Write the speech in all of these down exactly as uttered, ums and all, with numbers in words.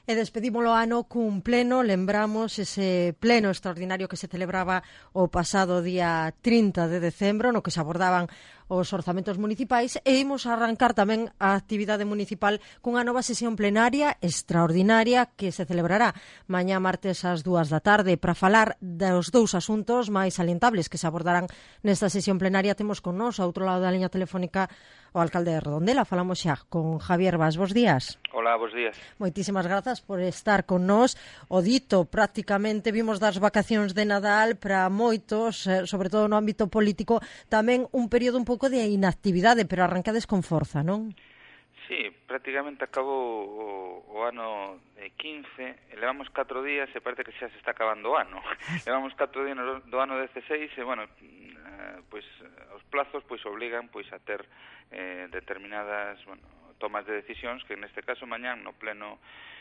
E despedímolo ano cun pleno, lembramos ese pleno extraordinario que se celebraba o pasado día trinta de decembro, no que se abordaban os orzamentos municipais, e imos arrancar tamén a actividade municipal cunha nova sesión plenaria extraordinaria que se celebrará mañá martes ás dúas da tarde. Para falar dos dous asuntos máis salientables que se abordarán nesta sesión plenaria, temos con nós, ao outro lado da liña telefónica, o alcalde de Redondela. Falamos xa con Javier Bas. Bos días. Hola, bos días. Moitísimas grazas por estar con nós. O dito, prácticamente vimos das vacacións de Nadal para moitos, sobre todo no ámbito político, tamén un período un pouco de inactividade, pero arrancades con forza, non? Sí, prácticamente acabou o, o ano de quince, e levamos catro días e parece que xa se está acabando o ano. Levamos catro días do ano dezasseis e, bueno, eh, pois os plazos pois obligan pois a ter eh, determinadas, bueno, tomas de decisións que neste caso mañán no pleno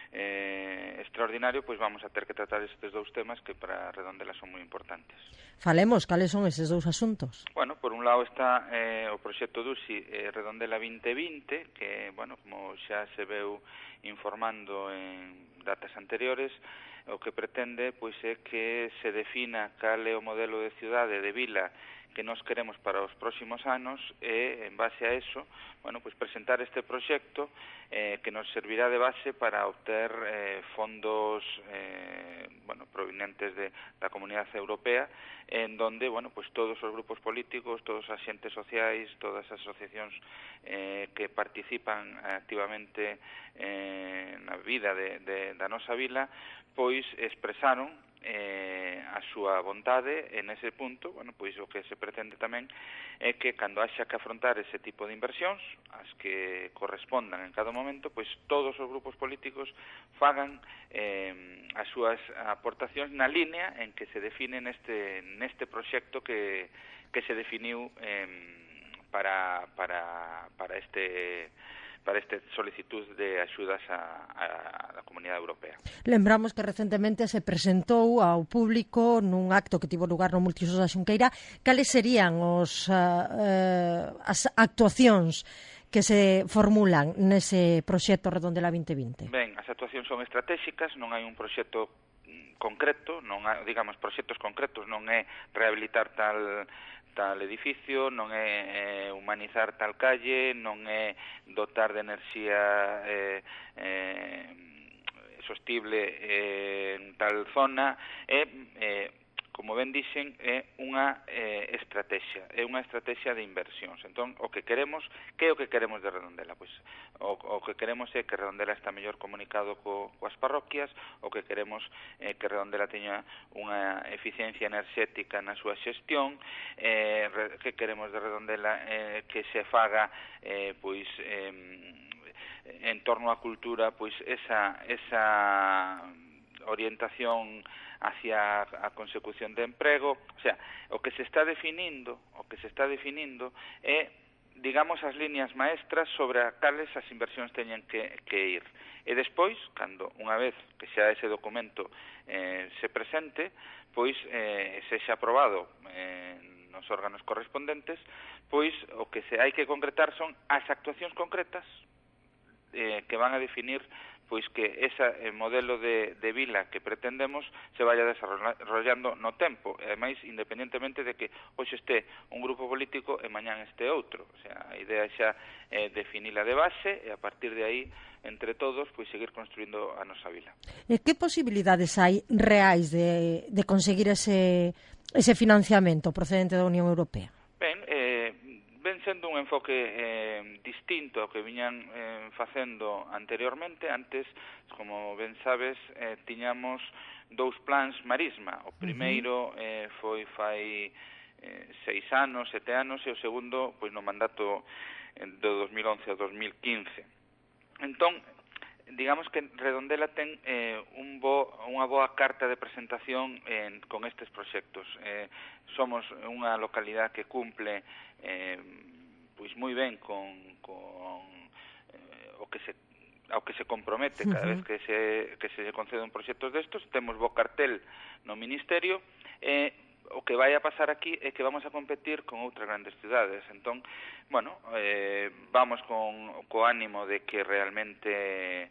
eh, extraordinario pois vamos a ter que tratar estes dous temas que para Redondela son moi importantes. Falemos, cales son eses dous asuntos? Bueno, por un lado está eh, o proxecto D U S I eh, Redondela vinte vinte, que, bueno, como xa se veu informando en datas anteriores, o que pretende pois é que se defina cal é o modelo de cidade, de vila, que nós queremos para os próximos anos e, en base a eso, bueno, pues presentar este proxecto eh, que nos servirá de base para obter eh, fondos eh, bueno, provenientes de, da Comunidade Europea, en donde, bueno, pues todos os grupos políticos, todos os agentes sociais, todas as asociacións eh, que participan activamente eh, na vida de, de, da nosa vila, pois expresaron eh, a súa vontade en ese punto. Bueno, pois o que se pretende tamén é que cando haxa que afrontar ese tipo de inversións, as que correspondan en cada momento, pois todos os grupos políticos fagan eh, as súas aportacións na línea en que se define neste, neste proxecto que, que se definiu eh, para, para, para este para esta solicitud de axudas a, a, a Comunidade Europea. Lembramos que recentemente se presentou ao público nun acto que tivo lugar no Multiusos da Xunqueira cales serían os, uh, uh, as actuacións que se formulan nese proxecto Redondela vinte vinte. Ben, as actuacións son estratégicas, non hai un proxecto concreto, non hai, digamos, proxectos concretos, non é rehabilitar tal tal edificio, non é eh, humanizar tal calle, non é dotar de enerxía eh, eh, sostible eh, en tal zona, é, eh, como ben dixen, é unha eh, estrategia, é unha estrategia de inversións. Entón, o que queremos, que é o que queremos de Redondela? Pois, o, o que queremos é que Redondela está mellor comunicado co, coas parroquias, o que queremos é que Redondela teña unha eficiencia enerxética na súa xestión, eh, que queremos de Redondela eh, que se faga eh, pois eh, en torno á cultura, pois esa esa orientación hacia a consecución de emprego. O sea, o que se está definindo, o que se está definindo é, digamos, as líneas maestras sobre a cales as inversións teñen que, que ir. E despois, cando unha vez que xa ese documento eh, se presente, pois eh, sexa aprobado eh, nos órganos correspondentes, pois o que se hai que concretar son as actuacións concretas eh, que van a definir pois que ese modelo de, de vila que pretendemos se vaya desarrollando no tempo, e máis independentemente de que hoxe este un grupo político e mañán este outro. O sea, a idea xa é definila de base e a partir de aí, entre todos, pois seguir construindo a nosa vila. E que posibilidades hai reais de, de conseguir ese, ese financiamento procedente da Unión Europea? Ben, eh, ven sendo un enfoque eh, distinto ao que viñan eh, facendo anteriormente. Antes, como ben sabes, eh, tiñamos dous plans Marisma. O primeiro eh, foi fai eh, seis anos, sete anos, e o segundo pois no mandato eh, do dos mil once ao dos mil quince. Entón, digamos que Redondela ten eh, un bo, unha boa carta de presentación eh, con estes proxectos. Eh, somos unha localidade que cumple eh, pois moi ben con, con eh, o que se ao que se compromete cada vez que se que se conceden proxectos destos. Temos bo cartel no Ministerio, e eh, o que vai a pasar aquí é que vamos a competir con outras grandes cidades. Entón, bueno, eh, vamos con co ánimo de que realmente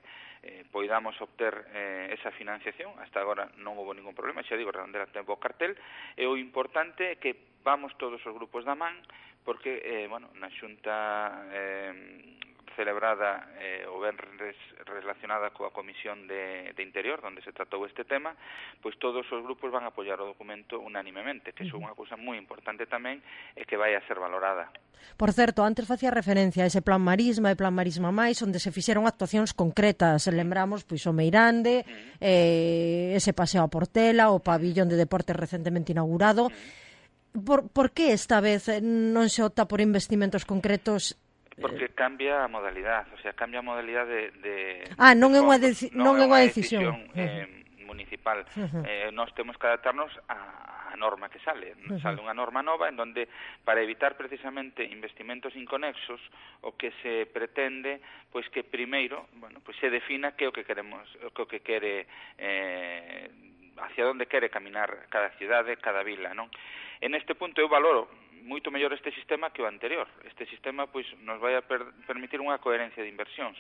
eh, poidamos obter eh, esa financiación. Hasta agora non houve ningún problema, xa digo, Redondela ten bo cartel, e o importante é que vamos todos os grupos da man, porque, eh, bueno, na xunta eh, celebrada eh, o venres relacionada coa Comisión de, de Interior, onde se tratou este tema, pois todos os grupos van a apoiar o documento unánimemente, que é unha cousa moi importante tamén e que vai a ser valorada. Por certo, antes facía referencia a ese plan Marisma e plan Marisma máis, onde se fixeron actuacións concretas. Lembramos pois o Meirande, mm. eh, ese paseo a Portela, o pabillón de deportes recentemente inaugurado. Mm. Por, por que esta vez non se opta por investimentos concretos? Porque cambia a modalidade, o sea, cambia a modalidade de... de ah, non de é unha, deci non é unha decisión, decisión eh, uh-huh. municipal. Uh-huh. Eh, nós temos que adaptarnos a, a norma que sale. Uh-huh. Sale unha norma nova en donde, para evitar precisamente investimentos inconexos, o que se pretende, pois que primeiro, bueno, pois se defina que o que queremos, o que quere... Eh, hacia onde quere caminar cada cidade, cada vila, non? En este punto eu valoro moito mellor este sistema que o anterior. Este sistema pois nos vai a per permitir unha coherencia de inversións.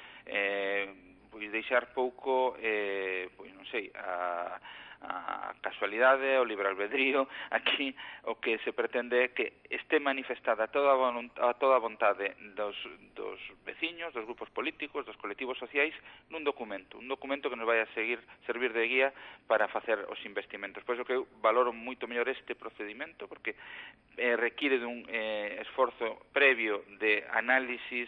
Eh, pois deixar pouco, eh, pois non sei, a, a casualidade, o libre albedrío. Aquí o que se pretende é que este manifestada toda a toda a vontade dos, dos veciños, dos grupos políticos, dos colectivos sociais, nun documento, un documento que nos vai a seguir servir de guía para facer os investimentos. Por iso que eu valoro moito mellor este procedimento, porque eh, require dun eh, esforzo previo de análisis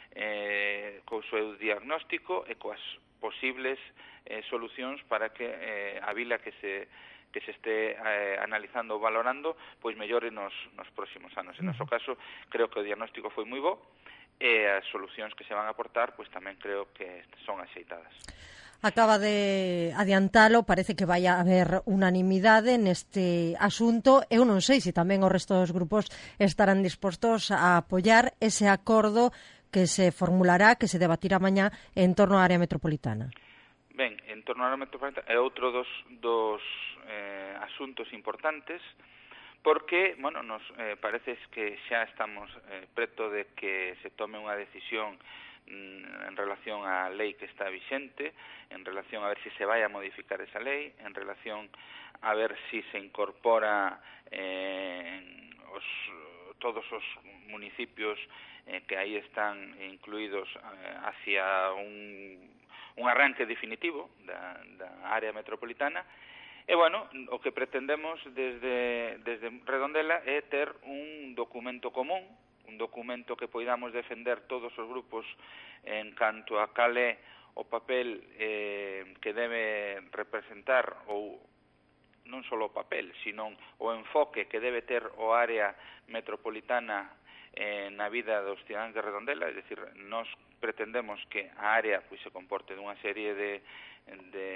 eh, co seu diagnóstico e coas posibles eh, solucións para que eh, a vila que se que se este eh, analizando ou valorando pois mellore nos, nos próximos anos. En noso caso, creo que o diagnóstico foi moi bo e as solucións que se van a aportar pois tamén creo que son axeitadas. Acaba de adiantalo, parece que vai a haber unanimidade neste asunto. Eu non sei se tamén o resto dos grupos estarán dispostos a apoiar ese acordo que se formulará, que se debatirá mañá en torno á área metropolitana. Ben, en torno á área metropolitana é outro dos, dos eh, asuntos importantes, porque, bueno, nos eh, parece que xa estamos eh, preto de que se tome unha decisión mm, en relación á lei que está vixente, en relación a ver se si se vai a modificar esa lei, en relación a ver se si se incorpora eh, os, todos os municipios eh, que aí están incluídos eh, hacia un, un arranque definitivo da, da área metropolitana. E, bueno, o que pretendemos desde, desde Redondela é ter un documento común, un documento que poidamos defender todos os grupos en canto a cal é o papel eh, que debe representar, ou non só o papel, sino o enfoque que debe ter o área metropolitana eh, na vida dos cidadáns de Redondela. É dicir, nós pretendemos que a área pois, se comporte dunha serie de... de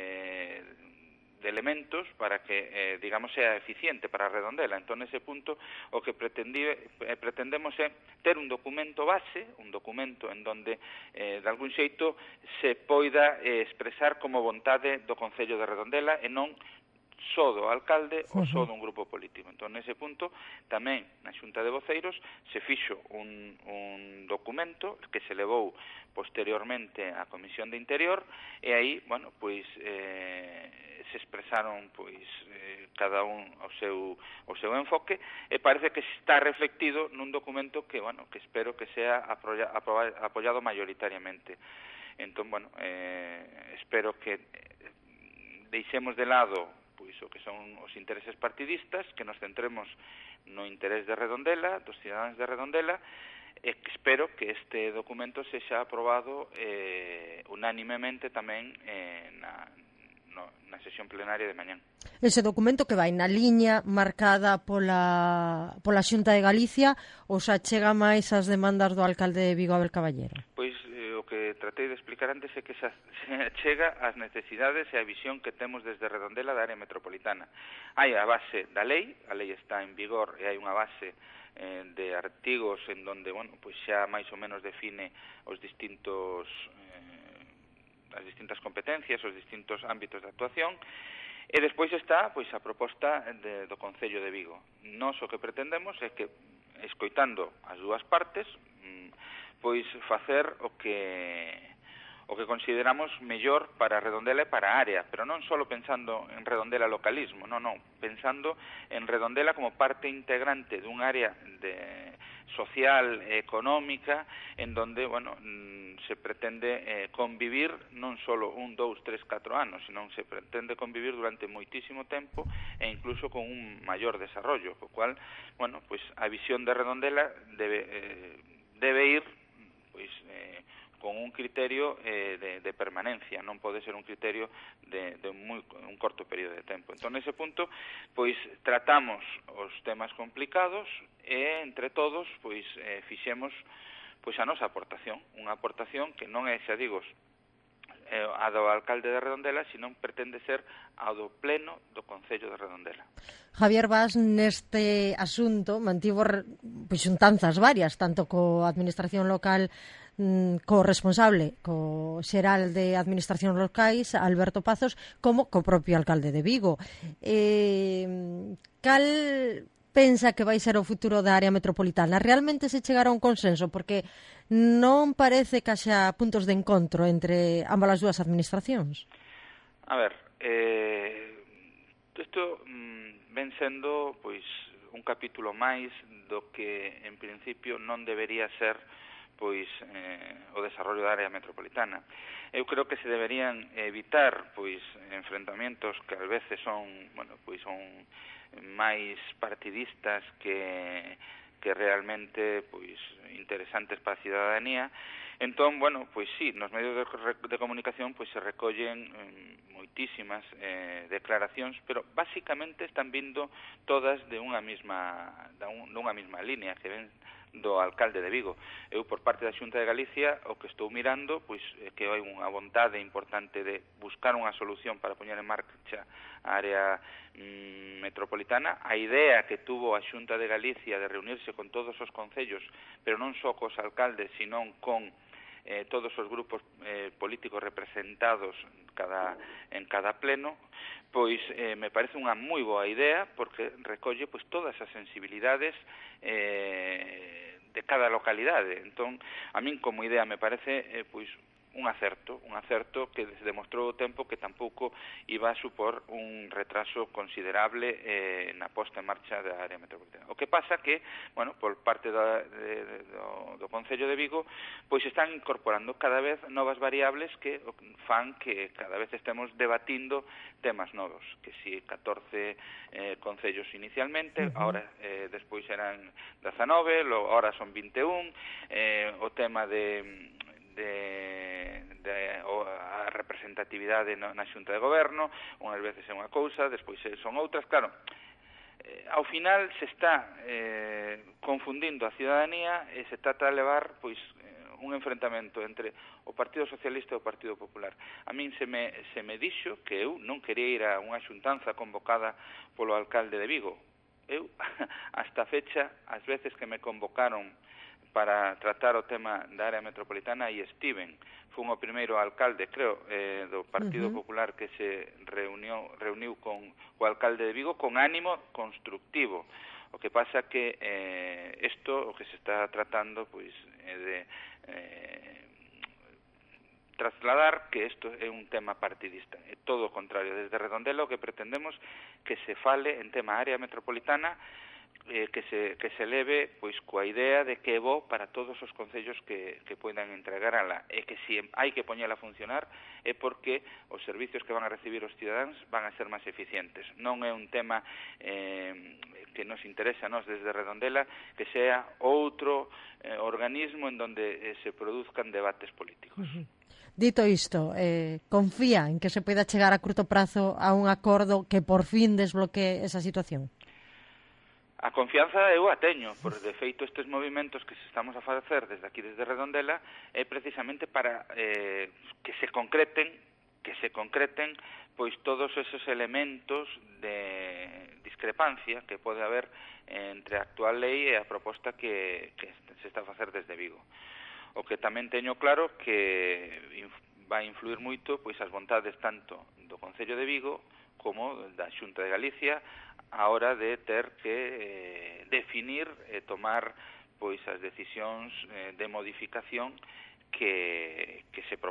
de elementos para que, eh, digamos, sea eficiente para Redondela. Entón, nese punto, o que pretendi, eh, pretendemos é ter un documento base, un documento en donde, eh, de algún xeito, se poida eh, expresar como vontade do Concello de Redondela e non só do alcalde ou só dun grupo político. Entón, nese punto, tamén na Xunta de Voceiros se fixo un, un documento que se levou posteriormente á Comisión de Interior e aí, bueno, pois eh, se expresaron pois eh, cada un o seu o seu enfoque e parece que está reflectido nun documento que, bueno, que espero que sea apoya, apoya, apoyado mayoritariamente. Entón, bueno, eh, espero que deixemos de lado pois o que son os intereses partidistas, que nos centremos no interés de Redondela, dos cidadáns de Redondela, e que espero que este documento sexa aprobado eh, unánimemente tamén eh, na, no, na sesión plenaria de mañán. Ese documento que vai na liña marcada pola, pola Xunta de Galicia ou xa chega máis ás demandas do alcalde de Vigo, Abel Caballero? Pois eh, o que tratei de explicar antes é que xa chega ás necesidades e a visión que temos desde Redondela da área metropolitana. Hai a base da lei, a lei está en vigor e hai unha base eh, de artigos en donde, bueno, pois xa máis ou menos define os distintos eh, as distintas competencias, os distintos ámbitos de actuación. E despois está pois a proposta de, do Concello de Vigo. Nós o que pretendemos é que, escoitando as dúas partes, pois facer o que o que consideramos mellor para Redondela e para a área, pero non só pensando en Redondela localismo, non, non, pensando en Redondela como parte integrante dun área de social e económica en donde, bueno, se pretende eh, convivir non só un, dous, tres, catro anos, senón se pretende convivir durante moitísimo tempo e incluso con un maior desarrollo, co cual, bueno, pois a visión de Redondela debe eh, debe ir pois eh, con un criterio eh, de, de permanencia, non pode ser un criterio de, de muy, un corto período de tempo. Entón, nese punto, pois, tratamos os temas complicados e, entre todos, pois, eh, fixemos pois, a nosa aportación, unha aportación que non é, xa digo, eh, a do alcalde de Redondela, senón pretende ser a do pleno do Concello de Redondela. Javier Bas, neste asunto, mantivo pois, xuntanzas varias, tanto co Administración Local co responsable, co xeral de Administración Locais, Alberto Pazos, como co propio alcalde de Vigo. Eh, cal pensa que vai ser o futuro da área metropolitana? Realmente se chegará a un consenso? Porque non parece que haxa puntos de encontro entre ambas as dúas administracións. A ver, eh, isto mm, ven sendo pois un capítulo máis do que en principio non debería ser pois eh, o desarrollo da área metropolitana. Eu creo que se deberían evitar pois enfrentamentos que ás veces son, bueno, pois son máis partidistas que que realmente pois interesantes para a cidadanía. Entón, bueno, pois sí, nos medios de, de comunicación pois se recollen eh, moitísimas eh, declaracións, pero basicamente están vindo todas de unha mesma da un, dunha mesma línea que ven do alcalde de Vigo. Eu, por parte da Xunta de Galicia, o que estou mirando pois é que hai unha vontade importante de buscar unha solución para poñer en marcha a área mm, metropolitana. A idea que tuvo a Xunta de Galicia de reunirse con todos os concellos, pero non só cos alcaldes, senón con eh, todos os grupos eh, políticos representados cada, en cada pleno, pois eh, me parece unha moi boa idea, porque recolle pois todas as sensibilidades eh, de cada localidade. Entón, a min como idea me parece eh, pois un acerto, un acerto que se demostrou o tempo que tampouco iba a supor un retraso considerable eh, na posta en marcha da área metropolitana. O que pasa que, bueno, por parte da, de, de, do, do Concello de Vigo, pois están incorporando cada vez novas variables que fan que cada vez estemos debatindo temas novos, que si catorce eh, concellos inicialmente, uh-huh. ahora eh, despois eran dezanove, lo, ahora son vinte e un, eh, o tema de de, de o, a representatividade no, na Xunta de Goberno, unhas veces é unha cousa, despois son outras, claro. Eh, ao final se está eh, confundindo a cidadanía e se trata de levar pois eh, un enfrentamento entre o Partido Socialista e o Partido Popular. A min se me, se me dixo que eu non quería ir a unha xuntanza convocada polo alcalde de Vigo. Eu, hasta a fecha, as veces que me convocaron para tratar o tema da área metropolitana e estiven. Fun o primeiro alcalde, creo, eh, do Partido uh-huh. Popular que se reuniu, reuniu con o alcalde de Vigo con ánimo constructivo. O que pasa que eh, isto, o que se está tratando, pois, é de eh, trasladar que isto é un tema partidista. É todo o contrario. Desde Redondela o que pretendemos que se fale en tema área metropolitana, Eh, que se que se leve pois coa idea de que é bo para todos os concellos que, que poidan entregar ala, e que se hai que poñela a funcionar é porque os servicios que van a recibir os cidadáns van a ser máis eficientes. Non é un tema eh, que nos interesa a nós desde Redondela que sea outro eh, organismo en donde eh, se produzcan debates políticos. Uh-huh. Dito isto, eh, confía en que se poida chegar a curto prazo a un acordo que por fin desbloquee esa situación? A confianza eu a teño, por de feito estes movimentos que se estamos a facer desde aquí, desde Redondela, é precisamente para eh, que se concreten, que se concreten pois todos esos elementos de discrepancia que pode haber entre a actual lei e a proposta que, que se está a facer desde Vigo. O que tamén teño claro que vai influir moito pois as vontades tanto do Concello de Vigo como da Xunta de Galicia a hora de ter que eh, definir e tomar pois as decisións eh, de modificación que, que se proponen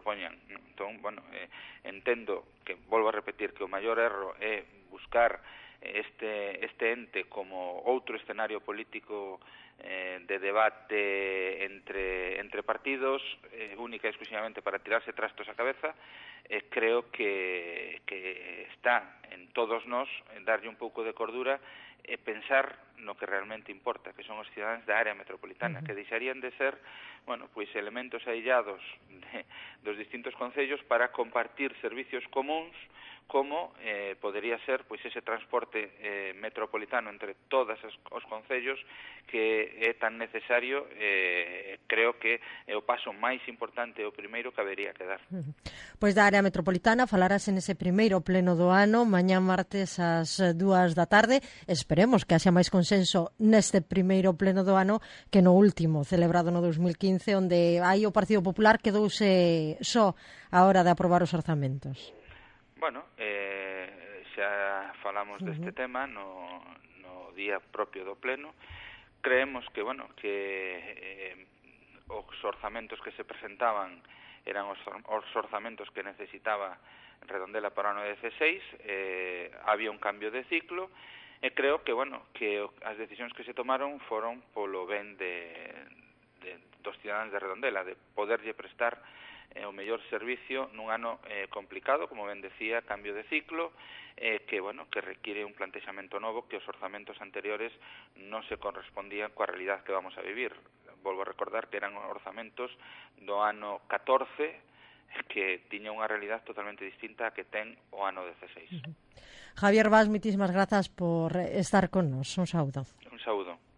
poñan. Entón, bueno, eh, entendo que, volvo a repetir, que o maior erro é buscar este, este ente como outro escenario político eh, de debate entre, entre partidos, eh, única e exclusivamente para tirarse trastos á cabeza. Eh, creo que, que está en todos nós darlle un pouco de cordura e pensar no que realmente importa, que son os cidadáns da área metropolitana, uh-huh. que deixarían de ser, bueno, pois elementos aillados de, dos distintos concellos para compartir servicios comuns, como eh, podería ser pois ese transporte eh, metropolitano entre todos os, os concellos que é tan necesario. Eh, creo que é o paso máis importante, o primeiro que habería que dar. Uh-huh. Pois da área metropolitana falarase nese primeiro pleno do ano, mañá martes ás dúas da tarde. Esperemos que haxa máis consenso neste primeiro pleno do ano que no último, celebrado no dos mil quince, onde aí o Partido Popular quedouse só a hora de aprobar os orzamentos. Bueno, eh, xa falamos uh-huh. deste tema no, no día propio do pleno. Creemos que, bueno, que eh, os orzamentos que se presentaban eran os, os orzamentos que necesitaba Redondela para o ano dezasseis. Eh, había un cambio de ciclo e creo que, bueno, que as decisións que se tomaron foron polo ben de, de, dos cidadáns de Redondela, de poderlle prestar eh, o mellor servicio nun ano eh, complicado, como ben decía, cambio de ciclo, eh, que, bueno, que requiere un plantexamento novo, que os orzamentos anteriores non se correspondían coa realidad que vamos a vivir. Volvo a recordar que eran orzamentos do ano catorce, que tiña unha realidad totalmente distinta a que ten o ano dezasseis. Uh-huh. Javier Bas, moitísimas grazas por estar con nos. Un saúdo. Un saúdo.